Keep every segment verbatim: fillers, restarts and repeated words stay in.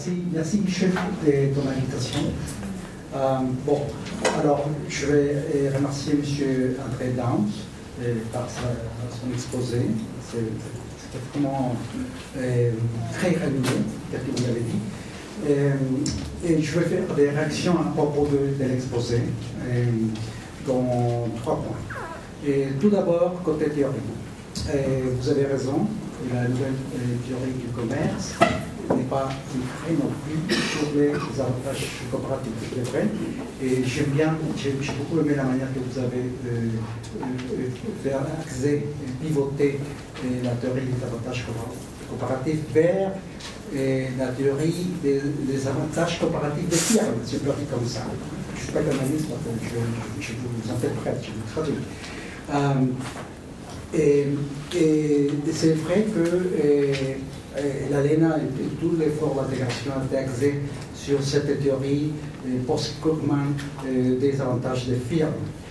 merci, merci Michel de ton invitation. Euh, bon, alors je vais remercier M. André Downs euh, par sa, son exposé. C'était vraiment euh, très renommé, tel que vous l'avez dit. Euh, et je vais faire des réactions à propos de, de l'exposé euh, dans trois points. Et tout d'abord, côté théorie. Et vous avez raison, la nouvelle euh, théorie du commerce n'est pas très non plus sur les avantages coopératifs, c'est vrai. Et j'aime bien, j'ai beaucoup aimé la manière que vous avez euh, euh, fait axer, pivoter euh, la théorie des avantages coopératifs vers euh, la théorie des, des avantages coopératifs des firmes, si on peut dire comme ça. Je ne suis pas économiste, je, je, je vous interprète, je vous traduis. Euh, et, et c'est vrai que et, et l'ALENA et, et tous les efforts d'intégration étaient axés sur cette théorie post-Krugman des avantages des firmes.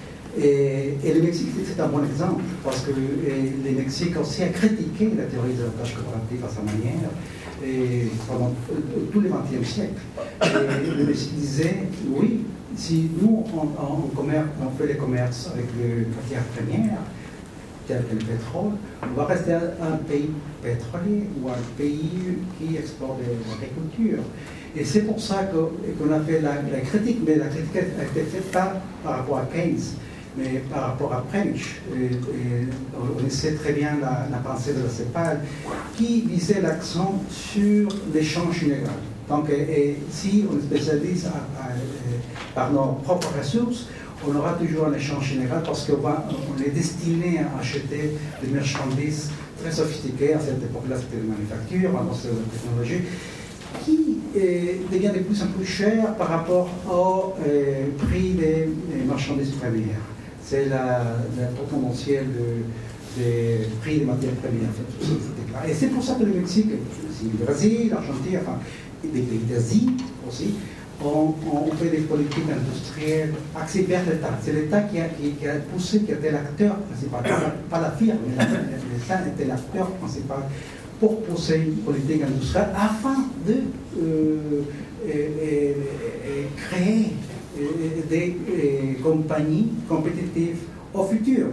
Et, et le Mexique, c'est un bon exemple, parce que le Mexique aussi a critiqué la théorie des avantages coopératifs à sa manière et pendant tout le vingtième siècle. Et le Mexique disait, oui, si nous, on, on, commerce, on fait les commerces avec les matières premières, tel que le pétrole, on va rester un, un pays pétrolier ou un pays qui exporte de l'agriculture. Et c'est pour ça qu'on qu a fait la, la critique, mais la critique a été faite pas par rapport à Keynes, mais par rapport à French. Et, et on sait très bien la, la pensée de la CEPAL, qui visait l'accent sur l'échange inégal. Donc, et, et si on spécialise à, à, par nos propres ressources, on aura toujours un échange général parce qu'on est destiné à acheter des marchandises très sophistiquées. À cette époque-là, c'était la manufacture, maintenant c'est la technologie, qui eh, devient de plus en plus cher par rapport au eh, prix des, des marchandises premières. C'est la, la potentielle de, des prix des matières premières. En fait, et c'est pour ça que le Mexique, le Brésil, l'Argentine, enfin, des pays d'Asie aussi, On, on fait des politiques industrielles axées vers l'État. C'est l'État qui a, qui, qui a poussé, qui était l'acteur principal, pas la, pas la firme, mais l'État était l'acteur principal pour pousser une politique industrielle afin de euh, et, et, et créer et, des et, compagnies compétitives au futur.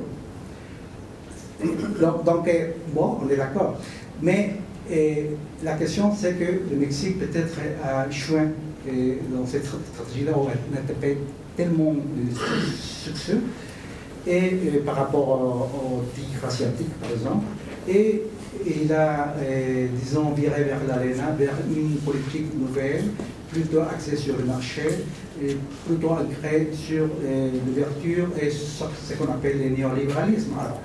Donc, donc bon, on est d'accord. Mais et, la question, c'est que le Mexique peut-être a échoué et dans cette stratégie-là, on n'était pas tellement de succès, et, et par rapport au, au tigre asiatique, par exemple, et il a, et, disons, viré vers l'ALENA, vers une politique nouvelle, plutôt axée sur le marché, et plutôt ancrée sur l'ouverture et ce qu'on appelle le néolibéralisme. Alors,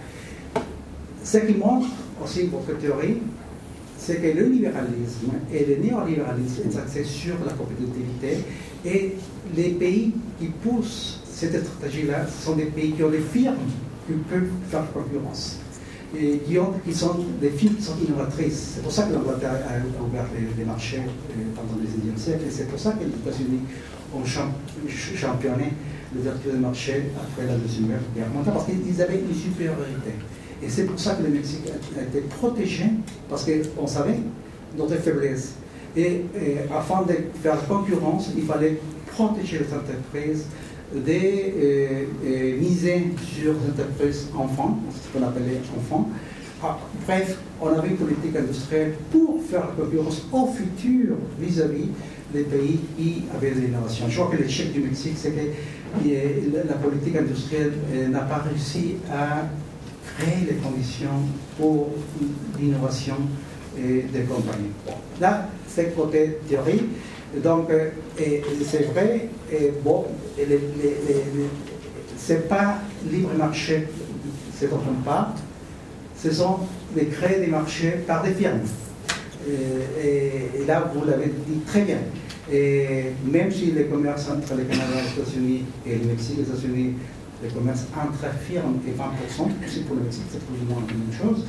ce qui montre aussi votre théorie, c'est que le libéralisme et le néolibéralisme sont axés sur la compétitivité et les pays qui poussent cette stratégie-là sont des pays qui ont des firmes qui peuvent faire concurrence et qui, ont, qui sont des firmes qui sont innovatrices. C'est pour ça que l'Angleterre a ouvert les, les marchés pendant le dix-neuvième siècle et c'est pour ça que les États-Unis ont championné l'ouverture des marchés après la Deuxième Guerre mondiale parce qu'ils avaient une supériorité. Et c'est pour ça que le Mexique a été protégé, parce qu'on savait notre faiblesse. Et, et afin de faire concurrence, il fallait protéger les entreprises, de euh, euh, miser sur les entreprises enfants, ce qu'on appelait enfants. Ah, bref, on avait une politique industrielle pour faire concurrence au futur vis-à-vis des pays qui avaient de l'innovation. Je crois que l'échec du Mexique, c'est que la politique industrielle n'a pas réussi à créer les conditions pour l'innovation des compagnies. Là, c'est côté théorie. Donc, et, et c'est vrai, et bon, et les, les, les, c'est pas libre marché, c'est dont on parle, ce sont les créer des marchés par des firmes. Et, et, et là, vous l'avez dit très bien. Et même si le commerce entre le Canada, les États-Unis et le Mexique, les États-Unis, le commerce entre firmes est vingt pour cent, aussi pour le Mexique, c'est plus ou moins la même chose.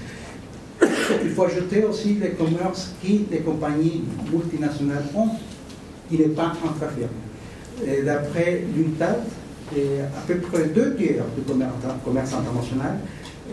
Il faut ajouter aussi les commerces qui les compagnies multinationales ont, qui n'est pas entre firmes. D'après l'UNCTAD, à peu près deux tiers du commerce, commerce international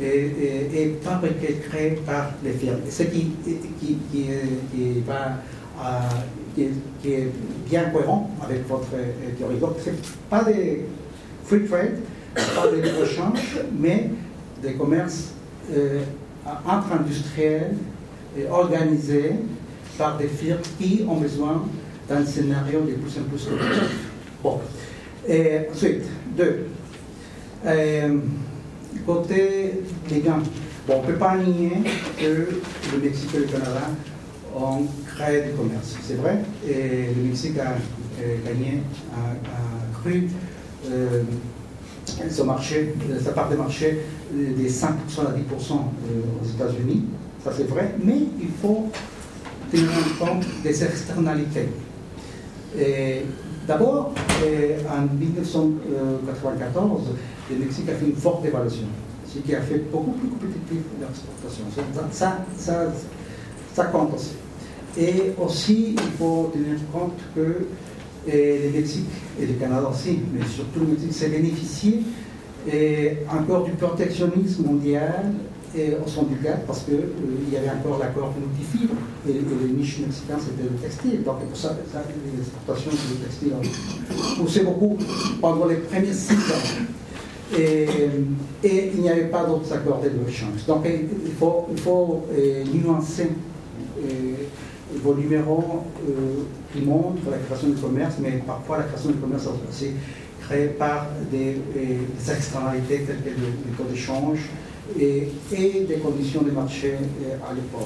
est, est, est fabriqué, créé par les firmes. Ce qui, qui, qui, qui va euh, qui, est, qui est bien cohérent avec votre euh, théorie. Donc, ce n'est pas des free trade, pas des libre-échange, mais des commerces euh, entre-industriels et organisés par des firmes qui ont besoin d'un scénario de plus en plus compétitif. Bon. Et ensuite, deux. Euh, côté des gains. Bon, on ne peut pas nier que le Mexique et le Canada ont créé du commerce. C'est vrai. Et le Mexique a euh, gagné, a, a cru euh, son marché, sa part de marché des cinq pour cent à dix pour cent aux États-Unis. Ça, c'est vrai. Mais il faut tenir compte des externalités. D'abord, en mille neuf cent quatre-vingt-quatorze, le Mexique a fait une forte évaluation, ce qui a fait beaucoup plus compétitif l'exportation. Ça, ça, ça compte aussi. Et aussi, il faut tenir compte que et le Mexique et le Canada aussi, mais surtout le Mexique, s'est bénéficié et encore du protectionnisme mondial et au sein du G A T T parce qu'il euh, y avait encore l'accord multifibre et, et le niche mexicain c'était le textile. Donc pour ça, ça les exportations de textile ont poussé beaucoup pendant les premiers six ans. Et, et il n'y avait pas d'autres accords de libre-échange. Donc il faut, il faut euh, nuancer euh, vos numéros euh, qui montrent la création du commerce, mais parfois la création du commerce est aussi créée par des, des externalités telles que le, le taux d'échange et, et des conditions de marché euh, à l'époque.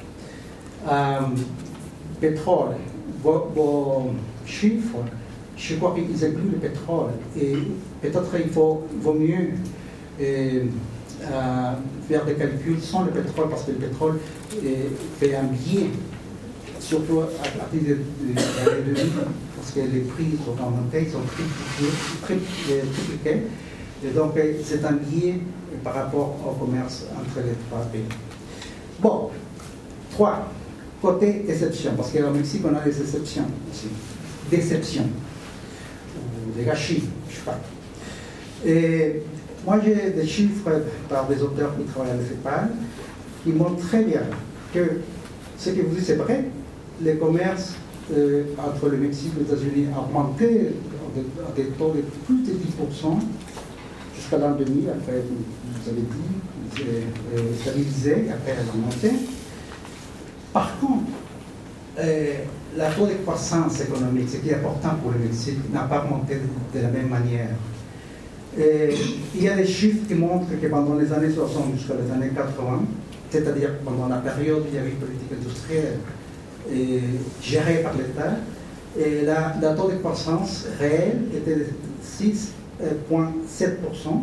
Euh, pétrole, vos, vos chiffres, je crois qu'ils incluent le pétrole et peut-être il faut, vaut mieux euh, euh, faire des calculs sans le pétrole parce que le pétrole euh, fait un biais surtout à partir de l'année deux mille, parce que les prix sont augmentés, ils sont tripliqués, tripliqués, et donc c'est un biais par rapport au commerce entre les trois pays. Bon, trois, côté exception, parce qu'au Mexique on a des exceptions aussi, déceptions, ou des gâchis, je sais pas. Et moi j'ai des chiffres par des auteurs qui travaillent à l'E F E P A L qui montrent très bien que ce que vous dites c'est vrai. Les commerces euh, entre le Mexique et les États-Unis ont augmenté à des taux de plus de dix pour cent jusqu'à l'an deux mille, après, vous avez dit, c'est euh, stabilisé, après elle a augmenté. Par contre, euh, la taux de croissance économique, ce qui est important pour le Mexique, n'a pas augmenté de, de la même manière. Et il y a des chiffres qui montrent que pendant les années soixante jusqu'à les années quatre-vingts, c'est-à-dire pendant la période où il y avait une politique industrielle, et géré par l'État, et la, la taux de croissance réelle était de six virgule sept pour cent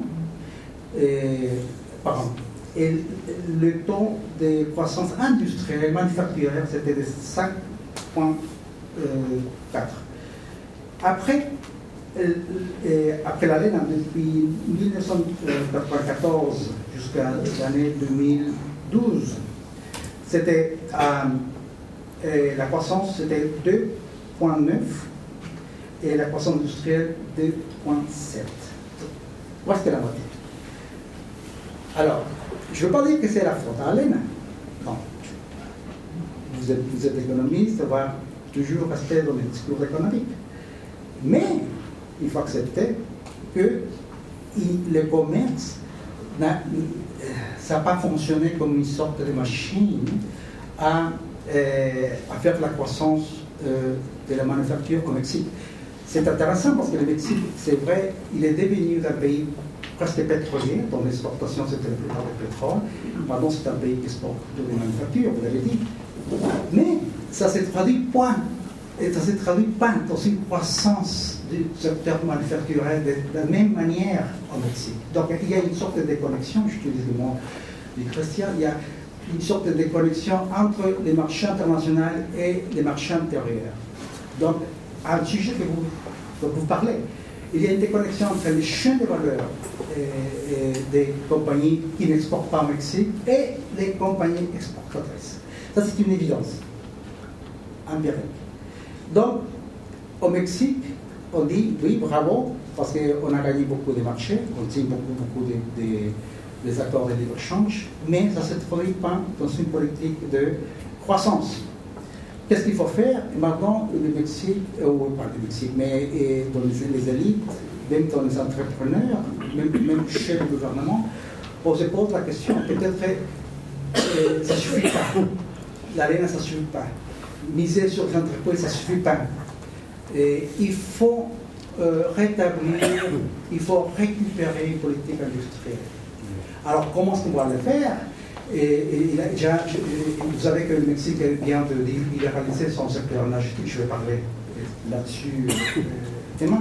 par an. Et le taux de croissance industrielle, manufacturière, c'était de cinq virgule quatre. Après, euh, après la LENA, depuis mille neuf cent quatre-vingt-quatorze jusqu'à l'année deux mille douze, c'était euh, et la croissance c'était deux virgule neuf et la croissance industrielle deux virgule sept. Presque la moitié. Alors, je ne veux pas dire que c'est la faute à l'ENA. Non. Vous êtes, vous êtes économiste, on va toujours rester dans les discours économiques. Mais il faut accepter que il, le commerce, n'a, ça n'a pas fonctionné comme une sorte de machine à à faire la croissance euh, de la manufacture au Mexique. C'est intéressant parce que le Mexique, c'est vrai, il est devenu un pays presque pétrolier, dont l'exportation c'était la plupart du pétrole. Maintenant, c'est un pays qui exporte de la manufacture, vous l'avez dit. Mais ça ne se traduit pas, et ça ne se traduit pas dans une croissance du secteur manufacturier de la même manière au Mexique. Donc il y a une sorte de déconnexion, j'utilise le mot du Christian, il y a une sorte de déconnexion entre les marchés internationaux et les marchés intérieurs. Donc, un sujet que vous, dont vous parlez, il y a une déconnexion entre les chaînes de valeur et, et des compagnies qui n'exportent pas au Mexique et les compagnies exportatrices. Ça, c'est une évidence empirique. Donc, au Mexique, on dit oui, bravo, parce qu'on a gagné beaucoup de marchés, on signe beaucoup, beaucoup de, de des accords de libre-échange, mais ça ne se traduit pas dans une politique de croissance. qu'est-ce qu'il faut faire? Et maintenant, le Mexique, euh, pas le Mexique, mais et dans les, les élites, même dans les entrepreneurs, même, même chez le gouvernement, on se pose la question, peut-être euh, ça ne suffit pas. L'ARENA, ça ne suffit pas. Miser sur les entreprises, ça ne suffit pas. Et il faut euh, rétablir, il faut récupérer une politique industrielle. Alors, comment est-ce qu'on va le faire? Et, et, et déjà, je, vous savez que le Mexique vient de libéraliser son secteur énergétique, je vais parler là-dessus euh, demain.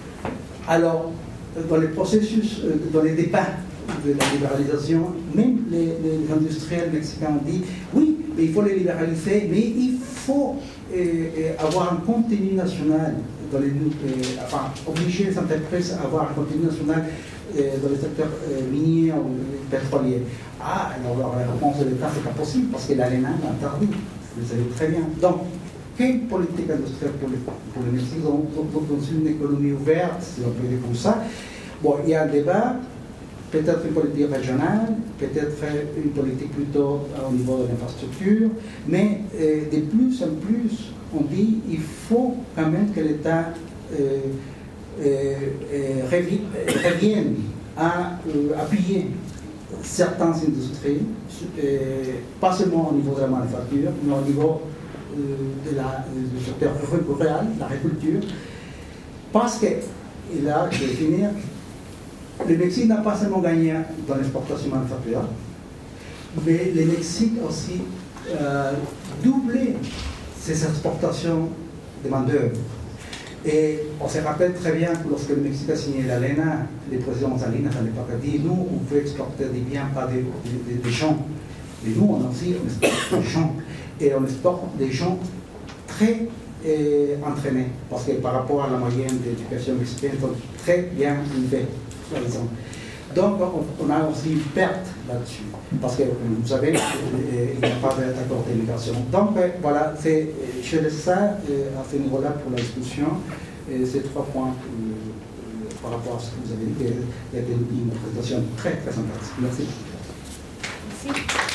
Alors, dans les processus, euh, dans les débats de la libéralisation, même les, les industriels mexicains ont dit oui, mais il faut les libéraliser, mais il faut euh, avoir un contenu national, dans les, euh, enfin, obliger les entreprises à avoir un contenu national euh, dans les secteurs euh, miniers ou pétroliers. Ah, alors la réponse de l'État, c'est pas possible, parce que l'ARENA l'interdit, vous savez très bien. Donc, quelle politique industrielle pour le, pour le Mexique dans, dans, dans une économie ouverte, si on peut dire comme ça? Bon, il y a un débat, peut-être une politique régionale, peut-être une politique plutôt au niveau de l'infrastructure, mais euh, de plus en plus, on dit qu'il faut quand même que l'État euh, euh, euh, revienne à euh, appuyer certaines industries, euh, pas seulement au niveau de la manufacture, mais au niveau euh, de la, du secteur rural, l'agriculture, parce que, et là je vais finir, le Mexique n'a pas seulement gagné dans l'exportation manufacturière, mais le Mexique a aussi euh, doublé ses exportations de main-d'œuvre. Et on se rappelle très bien que lorsque le Mexique a signé l'ALENA, le président Salinas à l'époque a dit nous, on peut exporter des biens, pas des, des, des gens. Et nous, on aussi, on exporte des gens. Et on exporte des gens très euh, entraînés, parce que par rapport à la moyenne d'éducation mexicaine, ils sont très bien élevés. Donc, on a aussi une perte là-dessus, parce que vous savez, il n'y a pas d'accord d'immigration. Donc, voilà, je laisse ça à ce niveau-là pour la discussion. Et ces trois points euh, par rapport à ce que vous avez dit, il y a une présentation très, très sympathique. Merci. Merci.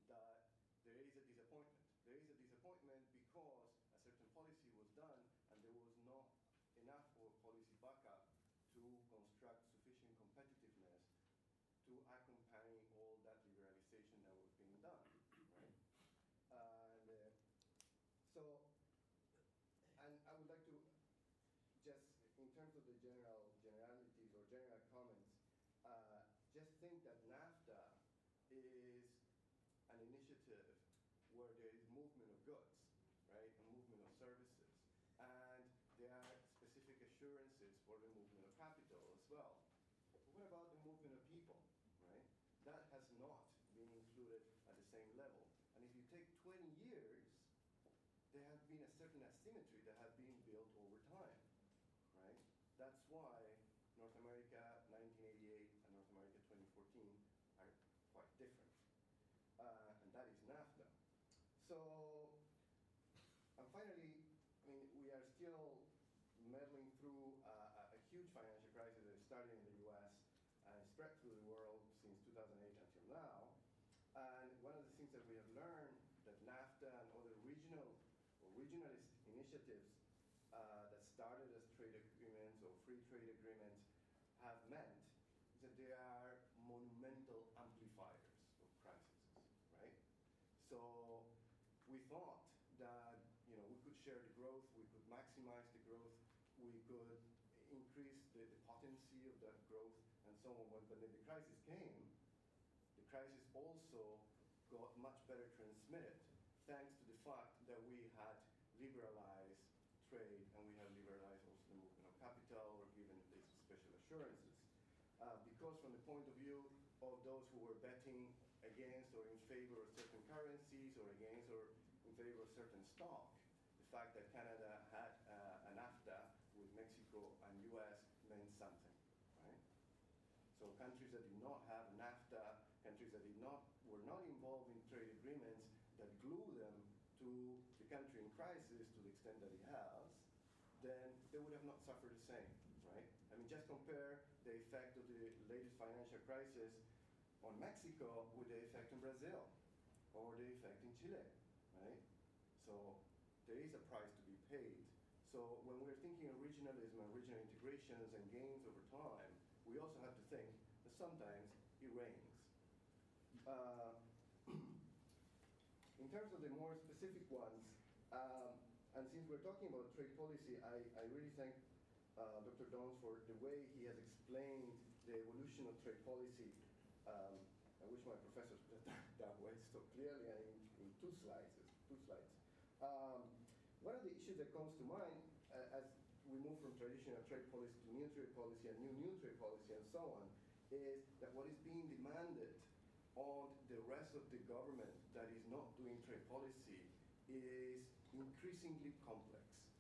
that there is a disappointment. There is a disappointment because a certain policy was done and there was not enough for policy backup to construct sufficient competitiveness to accompany all that liberalization that was being done, right? And uh, so, and I would like to just, in terms of the general generalities or general comments, uh, just think that NAFTA is an initiative where there is movement of goods, right, and movement of services. And there are specific assurances for the movement of capital as well. But what about the movement of people, right? That has not been included at the same level. And if you take twenty years, there has been a certain asymmetry that has been built over time, right? That's why North America nineteen eighty-eight and North America twenty fourteen are quite different. Uh, and that is NAFTA. So, and finally, I mean, we are still meddling through uh, a huge financial crisis that started in the U S and spread through the world since two thousand eight until now. And one of the things that we have learned that NAFTA and other regional or regionalist initiatives uh, that started as trade agreements or free trade agreements have meant is that they are monumental amplifiers of crises, right? So we thought that, you know, we could share the growth, we could maximize the growth, we could increase the, the potency of that growth and so on. But when the crisis came, the crisis also got much better transmitted thanks to the fact that we had liberalized trade and we have liberalized also the movement of capital or given these special assurances. Uh, because from the point of view of those who were betting against or in favor of certain currencies or against or in favor of certain stock, the fact that Canada had uh, a NAFTA with Mexico and U S meant something, right? So countries that did not have NAFTA, countries that did not, were not involved in trade agreements that glue them to the country in crisis to the extent that it has, then they would have not suffered the same, right? I mean, just compare the effect of the latest financial crisis on Mexico with the effect in Brazil or the effect in Chile, right? So there is a price to be paid. So when we're thinking of regionalism and regional integrations and gains over time, we also have to think that sometimes it rains. Uh, in terms of the more specific ones, um, and since we're talking about trade policy, I, I really thank uh, Doctor Downs for the way he has explained the evolution of trade policy. Um, I wish my professors put it that way so clearly and in, in two slides. Two slides. Um, one of the issues that comes to mind uh, as we move from traditional trade policy to new trade policy and new new trade policy and so on is that what is being demanded on the rest of the government that is not doing trade policy is increasingly complex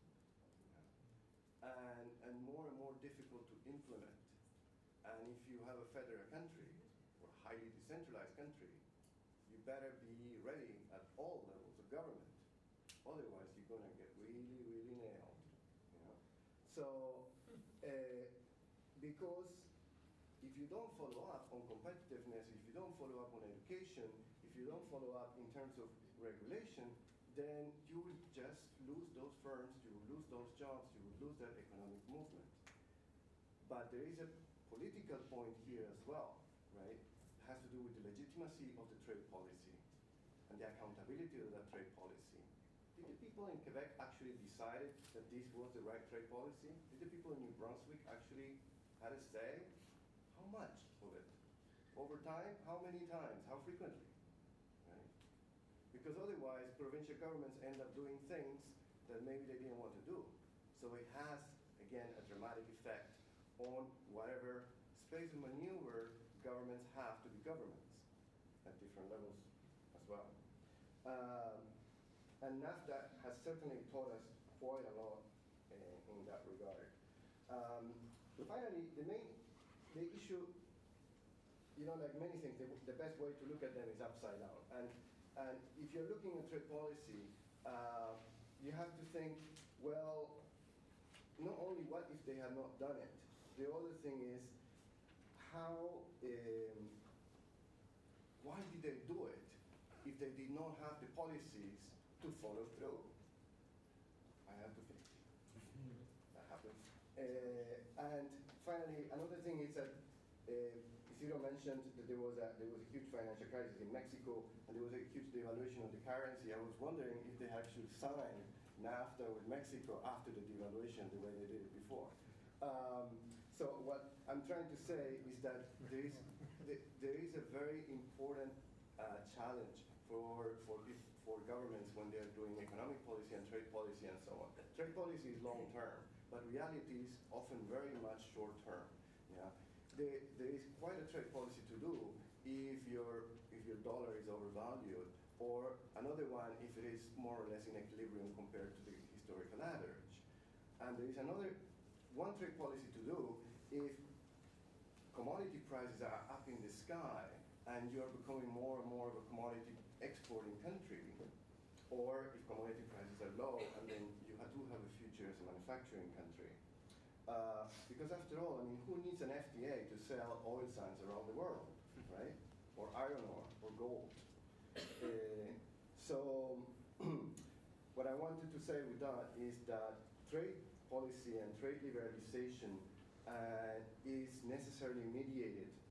and, and more and more difficult to implement. And if you have a federal country or highly decentralized country, you better be ready at all levels of government. Otherwise, you're going to get really, really nailed. You know? So, uh, because if you don't follow up on competitiveness, if you don't follow up on education, if you don't follow up in terms of regulation, then you will just lose those firms, you will lose those jobs, you will lose that economic movement. But there is a political point here as well, right? It has to do with the legitimacy of the trade policy and the accountability of that trade policy. Did the people in Quebec actually decide that this was the right trade policy? Did the people in New Brunswick actually have a say? How much of it? Over time? How many times? How frequently? Right? Because otherwise, provincial governments end up doing things that maybe they didn't want to do. So it has, again, a dramatic effect on whatever space of maneuver governments have to be governments at different levels as well. Um, and NAFTA has certainly taught us quite a lot uh, in that regard. Um, finally, the main the issue, you know, like many things, the, the best way to look at them is upside down. And And if you're looking at trade policy, uh, you have to think, well, not only what if they had not done it, the other thing is how, um, why did they do it if if they did not have the policies to follow through. I have to finish. That happens. Uh, and finally, another thing is that uh, Isidro mentioned that there was, a, there was a huge financial crisis in Mexico, and there was a huge devaluation of the currency. I was wondering if they actually signed NAFTA with Mexico after the devaluation the way they did it before. Um, so what I'm trying to say is that there is, there is a very important uh, challenge for, for, for governments when they're doing economic policy and trade policy and so on. Trade policy is long term, but reality is often very much short term. Yeah? There, there is quite a trade policy to do if your, if your dollar is overvalued, or another one if it is more or less in equilibrium compared to the historical average. And there is another, one trade policy to do if commodity prices are up in the sky and you are becoming more and more of a commodity exporting country, or if commodity prices are low and then you have, do have a future as a manufacturing country. Uh, because after all, I mean, who needs an F T A to sell oil sands around the world, right? Or iron ore, or gold. Uh, so what I wanted to say with that is that trade policy and trade liberalization uh, is necessarily mediated